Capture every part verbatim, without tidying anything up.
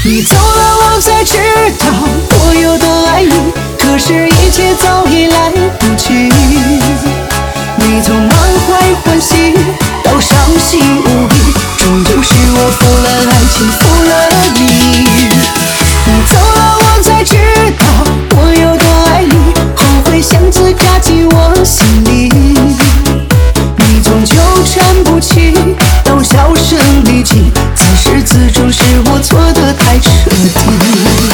你走了，我才知道我有多爱你，可是一切早已来不及。你从满怀欢喜到伤心无比，终究是我负了爱情，负了你。你走了，我才知道我有多爱你，后悔像刺扎进我心里。你从纠缠不清到销声匿迹，自始至终是我错得太彻底。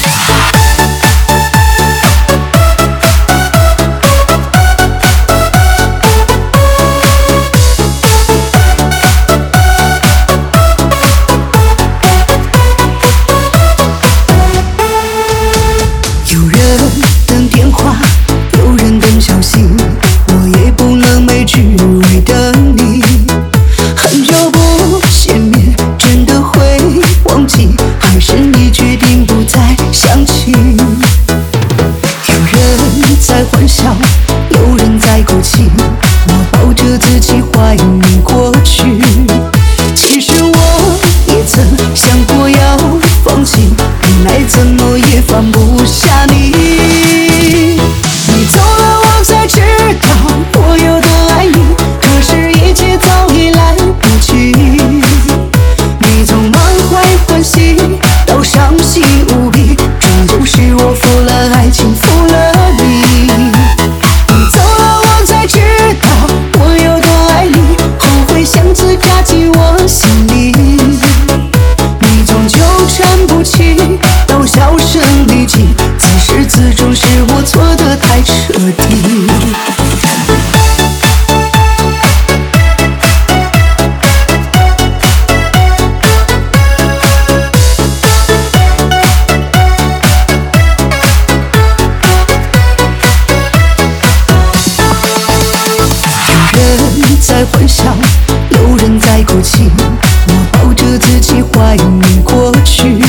幻想，有人在哭泣，我抱着自己怀念过去。其实我也曾想过要放弃，无奈怎么也放不下你。你走了，我才知道我有多爱你，可是一切早已来不及。你从满怀欢喜到伤心无比，终究是我负了爱情，负了你。像刺扎进我心里，你从纠缠不清到销声匿迹，自始至终是我错得太彻底。有人在幻想，有人在哭泣，我抱着自己怀念过去。